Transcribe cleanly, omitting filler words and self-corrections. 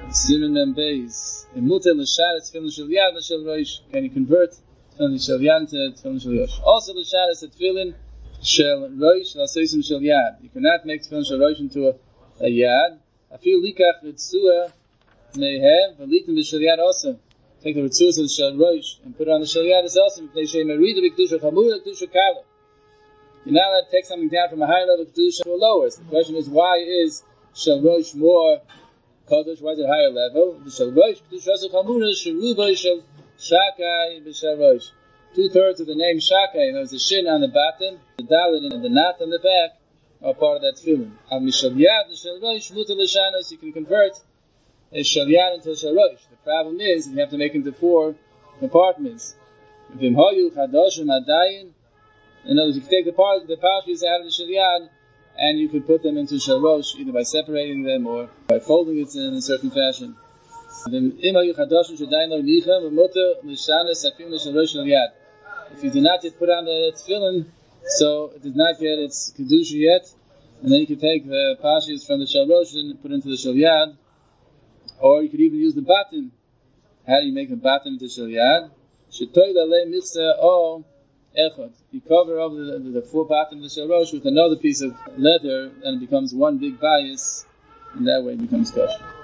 Siman Mem Beis. Imuter l'sharis tefillin shel yad l'shel rosh. Can you convert tefillin shel yad to tefillin shel rosh? Also l'sharis tefillin shel rosh l'aseisim shel yad. You cannot make tefillin shel rosh into a yad. Afil likach ritzua mehem v'litim v'shel yad also. Take the ritzua of the shel rosh and put it on the shel yad is also. If they say merida v'kedusha chamura kedusha kala. You're not allowed to take something down from a higher level of kedusha to a lower. So the question is, why is shel rosh more Kodesh? Why is it higher level? The shel rosh kedusha also chamura sheruba shel shakai b'shel rosh. 2/3 of the name shakai, there's the shin on the bottom, the dalet and the nat on the back are part of that tefillin. Al mishal yad the shel rosh mutar l'shanos. You can convert a shel yad into a shel rosh. The problem is you have to make into 4 compartments. V'im hoyu chadoshim adayin. In other words, you can take the parshas out of the shel yad and you could put them into shel rosh either by separating them or by folding it in a certain fashion. If you do not yet put on the tefillin, so it does not get its kedusha yet, and then you can take the parshas from the shel rosh and put into the shel yad, or you could even use the batim. How do you make a batim into shel yad? You cover over the 4 batim of the shel rosh with another piece of leather, and it becomes one big bias, and that way it becomes kosher.